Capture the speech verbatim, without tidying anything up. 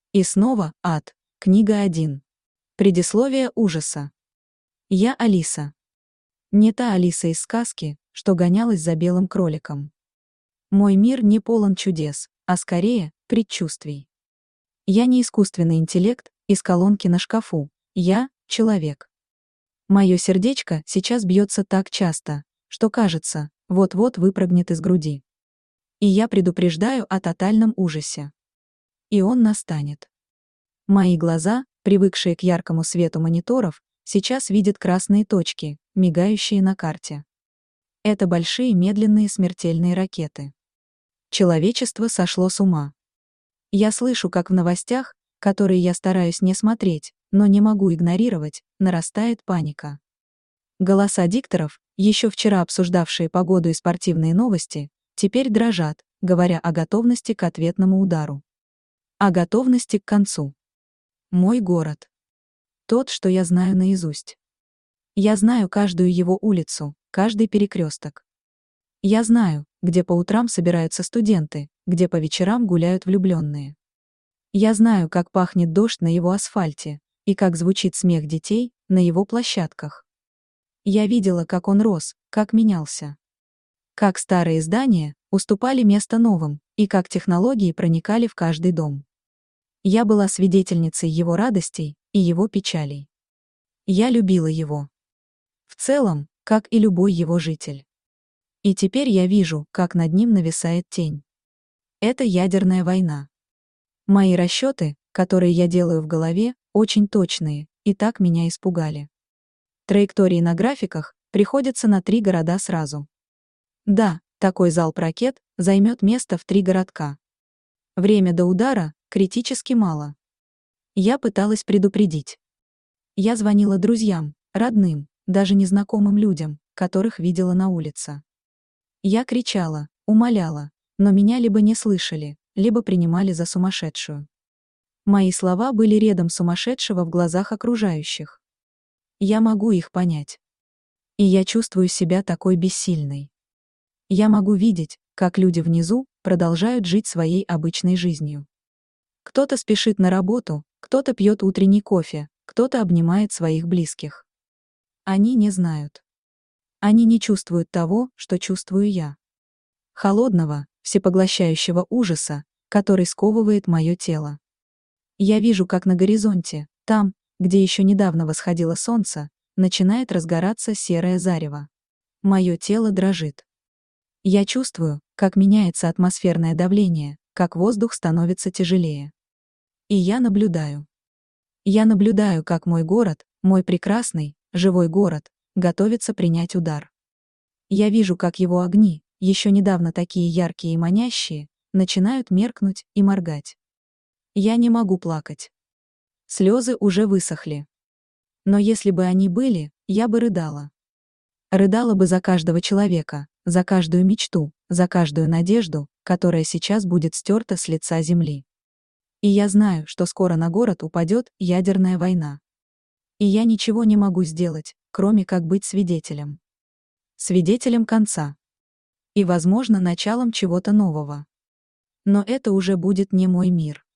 И снова ад. Книга один. Предисловие ужаса. Я Алиса. Не та Алиса из сказки, что гонялась за белым кроликом. Мой мир не полон чудес, а скорее предчувствий. Я не искусственный интеллект из колонки на шкафу. Я — человек. Мое сердечко сейчас бьется так часто, что кажется, вот-вот выпрыгнет из груди. И я предупреждаю о тотальном ужасе. И он настанет. Мои глаза, привыкшие к яркому свету мониторов, сейчас видят красные точки, мигающие на карте. Это большие медленные смертельные ракеты. Человечество сошло с ума. Я слышу, как в новостях, которые я стараюсь не смотреть, но не могу игнорировать, нарастает паника. Голоса дикторов, еще вчера обсуждавшие погоду и спортивные новости, теперь дрожат, говоря о готовности к ответному удару. О готовности к концу. Мой город. Тот, что я знаю наизусть. Я знаю каждую его улицу, каждый перекресток. Я знаю, где по утрам собираются студенты, где по вечерам гуляют влюбленные. Я знаю, как пахнет дождь на его асфальте, и как звучит смех детей на его площадках. Я видела, как он рос, как менялся. Как старые здания уступали место новым, и как технологии проникали в каждый дом. Я была свидетельницей его радостей и его печалей. Я любила его. В целом, как и любой его житель. И теперь я вижу, как над ним нависает тень. Это ядерная война. Мои расчеты, которые я делаю в голове, очень точные, и так меня испугали. Траектории на графиках приходятся на три города сразу. Да, такой залп ракет займет место в три городка. Время до удара критически мало. Я пыталась предупредить. Я звонила друзьям, родным, даже незнакомым людям, которых видела на улице. Я кричала, умоляла, но меня либо не слышали, либо принимали за сумасшедшую. Мои слова были рядом сумасшедшего в глазах окружающих. Я могу их понять. И я чувствую себя такой бессильной. Я могу видеть, как люди внизу продолжают жить своей обычной жизнью. Кто-то спешит на работу, кто-то пьет утренний кофе, кто-то обнимает своих близких. Они не знают. Они не чувствуют того, что чувствую я. Холодного, всепоглощающего ужаса, который сковывает мое тело. Я вижу, как на горизонте, там, где еще недавно восходило солнце, начинает разгораться серое зарево. Мое тело дрожит. Я чувствую, как меняется атмосферное давление, как воздух становится тяжелее. И я наблюдаю. Я наблюдаю, как мой город, мой прекрасный, живой город, готовится принять удар. Я вижу, как его огни, еще недавно такие яркие и манящие, начинают меркнуть и моргать. Я не могу плакать. Слезы уже высохли. Но если бы они были, я бы рыдала. Рыдала бы за каждого человека, за каждую мечту, за каждую надежду, которая сейчас будет стерта с лица земли. И я знаю, что скоро на город упадет ядерная война. И я ничего не могу сделать, кроме как быть свидетелем. Свидетелем конца. И, возможно, началом чего-то нового. Но это уже будет не мой мир.